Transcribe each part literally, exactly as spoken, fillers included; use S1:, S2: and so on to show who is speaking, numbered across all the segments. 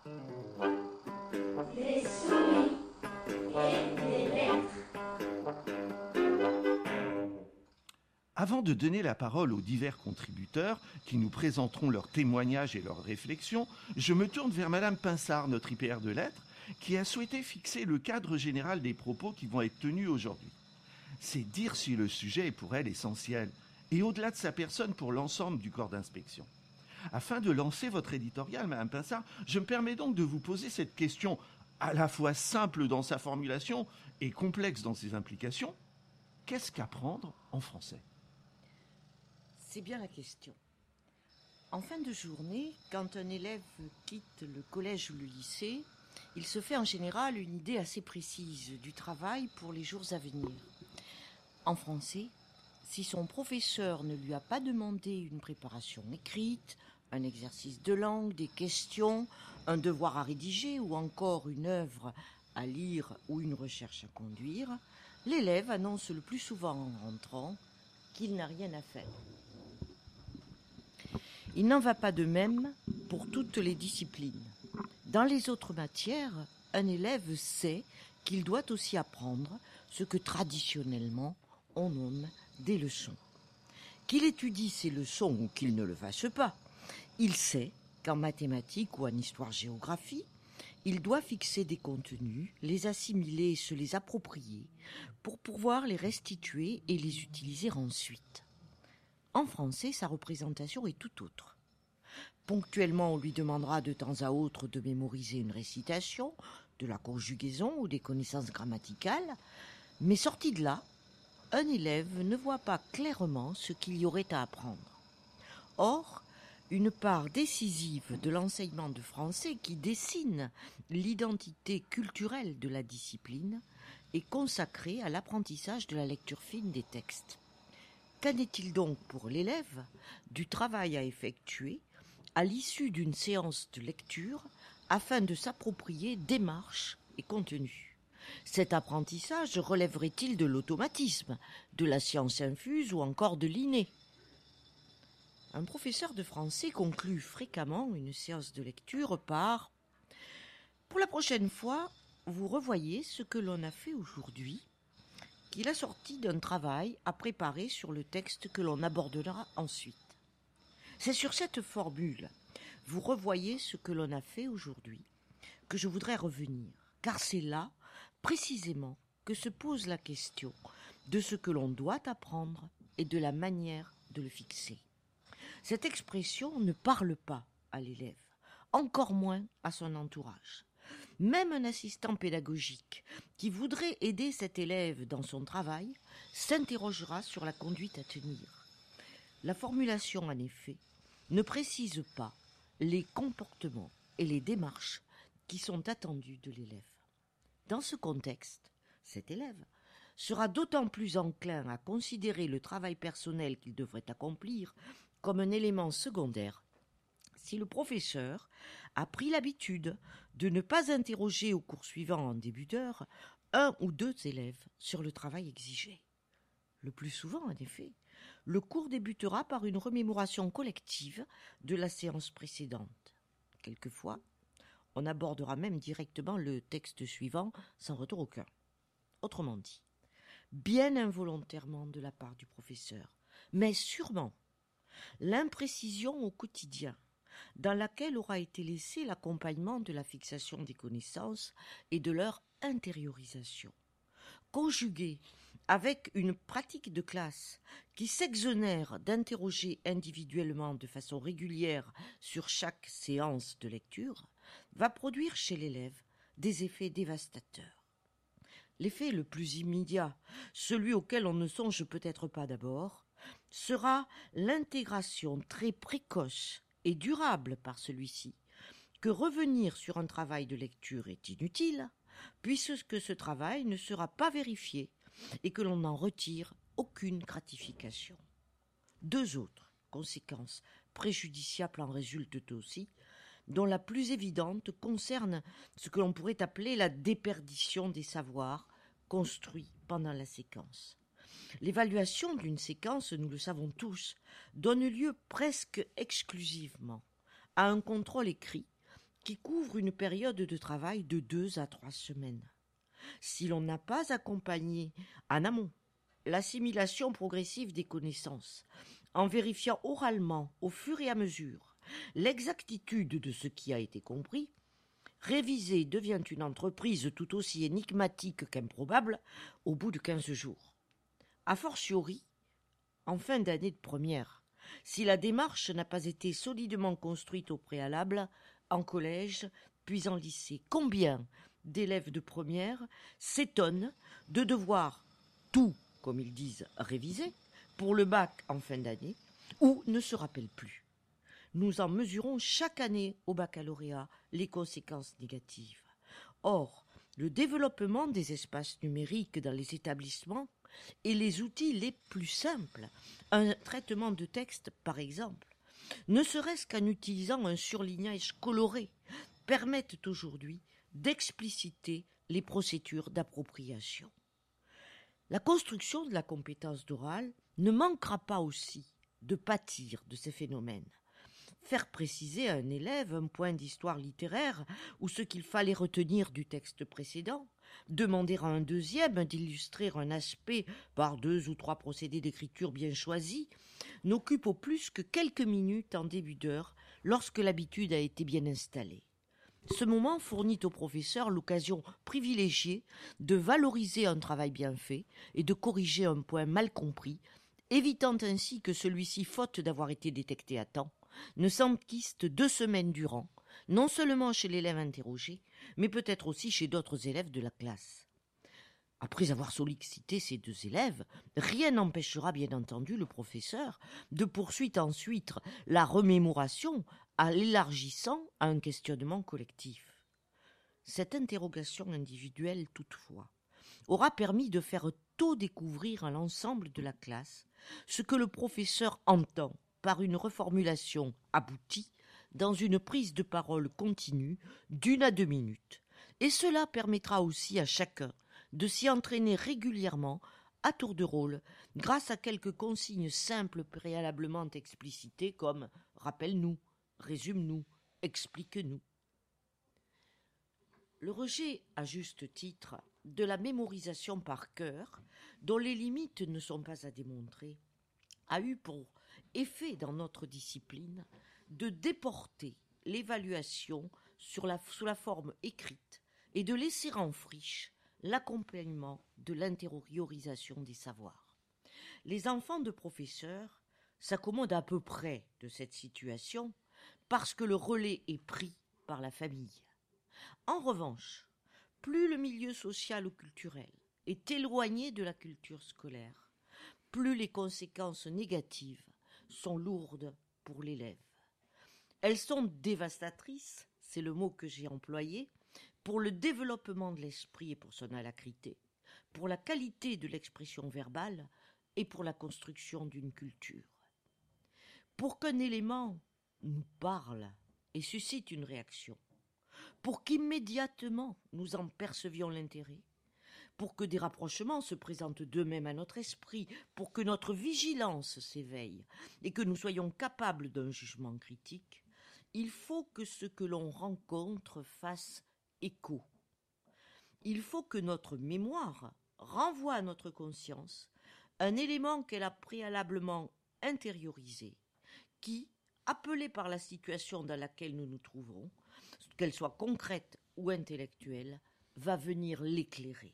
S1: Les souris et les lettres.
S2: Avant de donner la parole aux divers contributeurs qui nous présenteront leurs témoignages et leurs réflexions, je me tourne vers Madame Pinsard, notre I P R de lettres, qui a souhaité fixer le cadre général des propos qui vont être tenus aujourd'hui. C'est dire si le sujet est pour elle essentiel, et au-delà de sa personne pour l'ensemble du corps d'inspection. Afin de lancer votre éditorial, Madame Pinsard, je me permets donc de vous poser cette question à la fois simple dans sa formulation et complexe dans ses implications. Qu'est-ce qu'apprendre en français ?
S3: C'est bien la question. En fin de journée, quand un élève quitte le collège ou le lycée, il se fait en général une idée assez précise du travail pour les jours à venir. En français, si son professeur ne lui a pas demandé une préparation écrite, un exercice de langue, des questions, un devoir à rédiger ou encore une œuvre à lire ou une recherche à conduire, l'élève annonce le plus souvent en rentrant qu'il n'a rien à faire. Il n'en va pas de même pour toutes les disciplines. Dans les autres matières, un élève sait qu'il doit aussi apprendre ce que traditionnellement on nomme des leçons. Qu'il étudie ces leçons ou qu'il ne le fasse pas, il sait qu'en mathématiques ou en histoire-géographie, il doit fixer des contenus, les assimiler et se les approprier pour pouvoir les restituer et les utiliser ensuite. En français, sa représentation est tout autre. Ponctuellement, on lui demandera de temps à autre de mémoriser une récitation, de la conjugaison ou des connaissances grammaticales, mais sorti de là, un élève ne voit pas clairement ce qu'il y aurait à apprendre. Or, une part décisive de l'enseignement de français qui dessine l'identité culturelle de la discipline est consacrée à l'apprentissage de la lecture fine des textes. Qu'en est-il donc pour l'élève du travail à effectuer à l'issue d'une séance de lecture afin de s'approprier démarche et contenu ? Cet apprentissage relèverait-il de l'automatisme, de la science infuse ou encore de l'inné ? Un professeur de français conclut fréquemment une séance de lecture par « Pour la prochaine fois, vous revoyez ce que l'on a fait aujourd'hui » qu'il a sorti d'un travail à préparer sur le texte que l'on abordera ensuite. C'est sur cette formule « vous revoyez ce que l'on a fait aujourd'hui » que je voudrais revenir, car c'est là, précisément, que se pose la question de ce que l'on doit apprendre et de la manière de le fixer. Cette expression ne parle pas à l'élève, encore moins à son entourage. Même un assistant pédagogique qui voudrait aider cet élève dans son travail s'interrogera sur la conduite à tenir. La formulation, en effet, ne précise pas les comportements et les démarches qui sont attendus de l'élève. Dans ce contexte, cet élève sera d'autant plus enclin à considérer le travail personnel qu'il devrait accomplir comme un élément secondaire si le professeur a pris l'habitude de ne pas interroger au cours suivant en début d'heure un ou deux élèves sur le travail exigé. Le plus souvent, en effet, le cours débutera par une remémoration collective de la séance précédente. Quelquefois, on abordera même directement le texte suivant sans retour aucun. Autrement dit, bien involontairement de la part du professeur, mais sûrement l'imprécision au quotidien dans laquelle aura été laissé l'accompagnement de la fixation des connaissances et de leur intériorisation, conjuguée avec une pratique de classe qui s'exonère d'interroger individuellement de façon régulière sur chaque séance de lecture, va produire chez l'élève des effets dévastateurs. L'effet le plus immédiat, celui auquel on ne songe peut-être pas d'abord, sera l'intégration très précoce et durable par celui-ci, que revenir sur un travail de lecture est inutile, puisque ce travail ne sera pas vérifié et que l'on n'en retire aucune gratification. Deux autres conséquences préjudiciables en résultent aussi, dont la plus évidente concerne ce que l'on pourrait appeler la déperdition des savoirs construits pendant la séquence. L'évaluation d'une séquence, nous le savons tous, donne lieu presque exclusivement à un contrôle écrit qui couvre une période de travail de deux à trois semaines. Si l'on n'a pas accompagné en amont l'assimilation progressive des connaissances, en vérifiant oralement au fur et à mesure l'exactitude de ce qui a été compris, réviser devient une entreprise tout aussi énigmatique qu'improbable au bout de quinze jours. A fortiori, en fin d'année de première, si la démarche n'a pas été solidement construite au préalable, en collège, puis en lycée. Combien d'élèves de première s'étonnent de devoir tout, comme ils disent, réviser pour le bac en fin d'année, ou ne se rappellent plus? Nous en mesurons chaque année au baccalauréat les conséquences négatives. Or, le développement des espaces numériques dans les établissements et les outils les plus simples, un traitement de texte par exemple, ne serait-ce qu'en utilisant un surlignage coloré, permettent aujourd'hui d'expliciter les procédures d'appropriation. La construction de la compétence d'oral ne manquera pas aussi de pâtir de ces phénomènes. Faire préciser à un élève un point d'histoire littéraire ou ce qu'il fallait retenir du texte précédent, demander à un deuxième d'illustrer un aspect par deux ou trois procédés d'écriture bien choisis, n'occupe au plus que quelques minutes en début d'heure lorsque l'habitude a été bien installée. Ce moment fournit au professeur l'occasion privilégiée de valoriser un travail bien fait et de corriger un point mal compris, évitant ainsi que celui-ci, faute d'avoir été détecté à temps, ne s'enquiste deux semaines durant, non seulement chez l'élève interrogé, mais peut-être aussi chez d'autres élèves de la classe. Après avoir sollicité ces deux élèves, rien n'empêchera bien entendu le professeur de poursuivre ensuite la remémoration en l'élargissant à un questionnement collectif. Cette interrogation individuelle, toutefois, aura permis de faire tôt découvrir à l'ensemble de la classe ce que le professeur entend par une reformulation aboutie dans une prise de parole continue d'une à deux minutes. Et cela permettra aussi à chacun de s'y entraîner régulièrement à tour de rôle grâce à quelques consignes simples préalablement explicitées comme « rappelle-nous »,« résume-nous »,« explique-nous ». Le rejet, à juste titre, de la mémorisation par cœur, dont les limites ne sont pas à démontrer, a eu pour effet dans notre discipline de déporter l'évaluation sur la, sous la forme écrite et de laisser en friche l'accompagnement de l'intériorisation des savoirs. Les enfants de professeurs s'accommodent à peu près de cette situation parce que le relais est pris par la famille. En revanche, plus le milieu social ou culturel est éloigné de la culture scolaire, plus les conséquences négatives sont lourdes pour l'élève. Elles sont dévastatrices, c'est le mot que j'ai employé, pour le développement de l'esprit et pour son alacrité, pour la qualité de l'expression verbale et pour la construction d'une culture. Pour qu'un élément nous parle et suscite une réaction, pour qu'immédiatement nous en percevions l'intérêt, pour que des rapprochements se présentent d'eux-mêmes à notre esprit, pour que notre vigilance s'éveille et que nous soyons capables d'un jugement critique, il faut que ce que l'on rencontre fasse écho. Il faut que notre mémoire renvoie à notre conscience un élément qu'elle a préalablement intériorisé, qui, appelé par la situation dans laquelle nous nous trouvons, qu'elle soit concrète ou intellectuelle, va venir l'éclairer.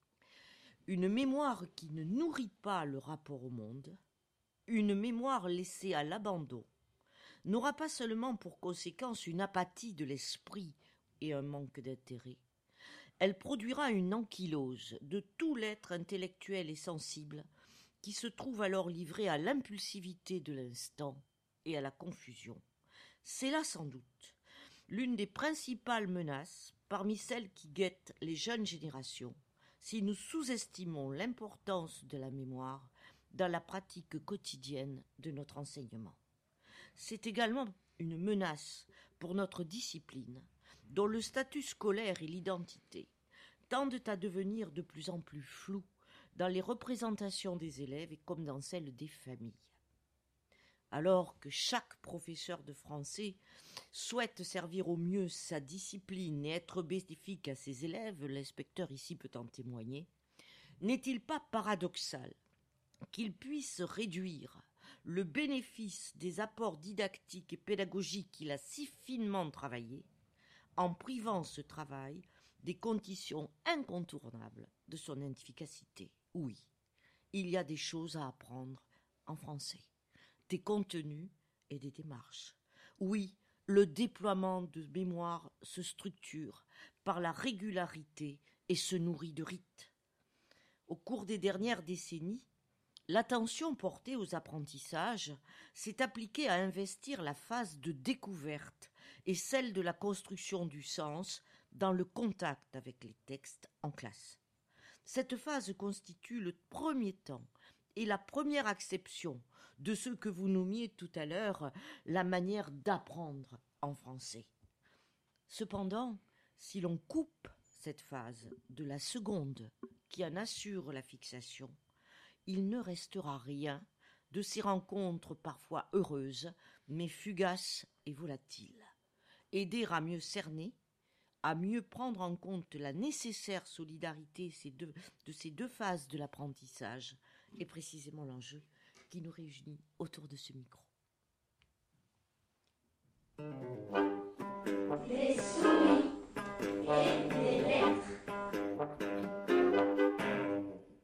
S3: Une mémoire qui ne nourrit pas le rapport au monde, une mémoire laissée à l'abandon, n'aura pas seulement pour conséquence une apathie de l'esprit et un manque d'intérêt. Elle produira une ankylose de tout l'être intellectuel et sensible qui se trouve alors livré à l'impulsivité de l'instant et à la confusion. C'est là sans doute l'une des principales menaces parmi celles qui guettent les jeunes générations si nous sous-estimons l'importance de la mémoire dans la pratique quotidienne de notre enseignement. C'est également une menace pour notre discipline, dont le statut scolaire et l'identité tendent à devenir de plus en plus flous dans les représentations des élèves et comme dans celles des familles. Alors que chaque professeur de français souhaite servir au mieux sa discipline et être bénéfique à ses élèves, l'inspecteur ici peut en témoigner, n'est-il pas paradoxal qu'il puisse réduire le bénéfice des apports didactiques et pédagogiques qu'il a si finement travaillés en privant ce travail des conditions incontournables de son efficacité? Oui, il y a des choses à apprendre en français, des contenus et des démarches. Oui, le déploiement de mémoire se structure par la régularité et se nourrit de rites. Au cours des dernières décennies, l'attention portée aux apprentissages s'est appliquée à investir la phase de découverte et celle de la construction du sens dans le contact avec les textes en classe. Cette phase constitue le premier temps et la première acception de ce que vous nommiez tout à l'heure la manière d'apprendre en français. Cependant, si l'on coupe cette phase de la seconde qui en assure la fixation, il ne restera rien de ces rencontres parfois heureuses, mais fugaces et volatiles. Aider à mieux cerner, à mieux prendre en compte la nécessaire solidarité de ces deux phases de l'apprentissage est précisément l'enjeu qui nous réunit autour de ce micro.